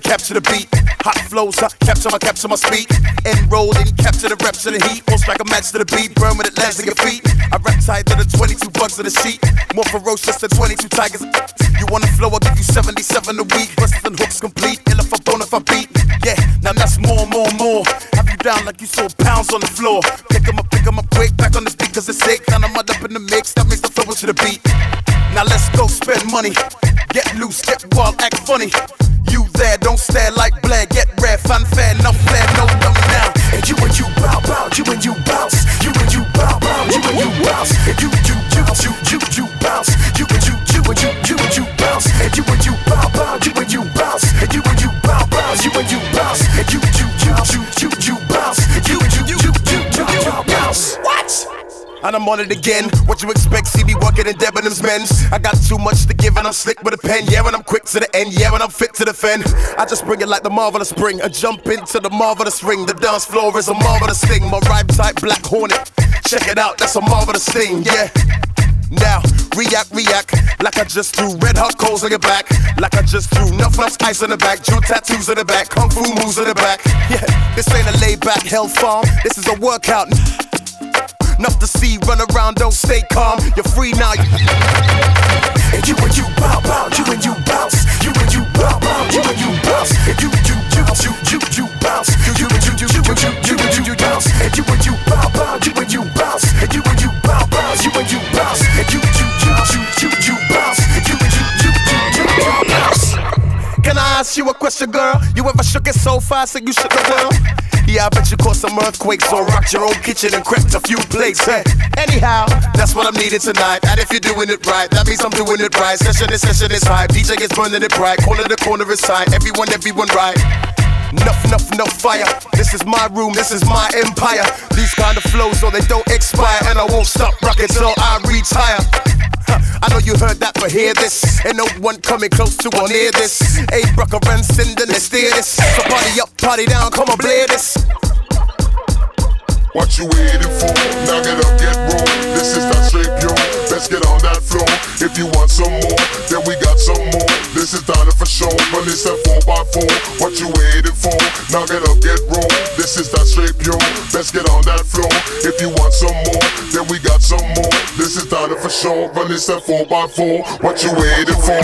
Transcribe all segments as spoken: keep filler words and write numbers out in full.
capture the beat. Hot flows, I capture my, capture my speed. Enroll and capture the reps of the heat. Or strike a match to the beat, burn when it lands in your feet. I rap tight to the twenty-two bucks of the sheet. More ferocious than twenty-two tigers. You wanna flow, I'll give you seventy-seven a week. Busts and hooks complete, ill if I bone if I beat. Yeah, now that's more, more, more. Have you down like you saw pounds on the floor. Pick 'em up, pick 'em up quick, back on this beat cause it's sick. Now I'm up in the mix, that makes the flow to the beat. Now let's go spend money. Get loose, get wild, act funny. You there, don't stare like Blair. Get rare, fanfare, no flair, no dummy now. And you and you bow, bow, you and you bounce. You and you bow, bow, you and you bounce. And you, you, you, you, you, you bounce. You and you, you and you, you and you bounce. And you and you bow, bow, you and you bounce. And you and you bow, bow, you and you bounce. And you, you, you, you, you, you bounce. And you, you, you, you, you, you, you bounce. What? And I'm on it again. What you expect? See me working in Debenhams men's. I got too much to give and I'm slick with a pen. Yeah, when I'm quick to the end. Yeah, when I'm fit to defend. I just bring it like the marvelous spring. I jump into the marvelous ring. The dance floor is a marvelous thing. My rhyme type Black Hornet. Check it out, that's a marvelous thing. Yeah. Now, react, react. Like I just threw red hot coals on your back. Like I just threw enough, enough ice on the back. Jewel tattoos on the back. Kung fu moves on the back. Yeah, this ain't a laid back hell farm. This is a workout. Enough to see, run around, don't stay calm. You're free now. And you and you bow, bow, you and you bounce. You and you bow, bow, you and you bounce. And you, you, you, you, you, you bounce. You, you, you, you, you, you, you, you, you bounce. And you and you bow, bow, you and you bounce. And you and you bow, bow, you and you bounce. And you, you, you, you, you, you bounce. And you and you, you, you, you, you bounce. Can I ask you a question, girl? You ever shook it so fast that you shook the world? Yeah, I bet you caused some earthquakes or rocked your own kitchen and crept a few plates. Hey, anyhow, that's what I'm needing tonight. And if you're doing it right, that means I'm doing it right. Session is session is hype. D J is burning it bright. Corner to corner is tight. Everyone, everyone right. Enough, enough, enough fire. This is my room, this is my empire. These kind of flows, so they don't expire. And I won't stop rocking till I retire. I know you heard that, but hear this. Ain't no one coming close to or near this. Hey, Brucker and Cinder, let's steer this. So party up, party down, come on, blare this. What you waiting for? Knock it up, get roll. This is that shape, yo. Let's get on that floor. If you want some more, then we got some more. This is done for show, but it's a four by four. What you waiting for? Knock it up, get roll. This is that shape, yo. Let's get on that floor. If you want some more, then we got some more. This is done for show, but it's a four by four. What you waiting for?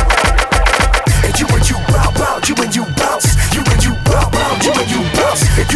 And you and you bow, bow, you and you bounce. You and you bow, bow, you and you bounce. And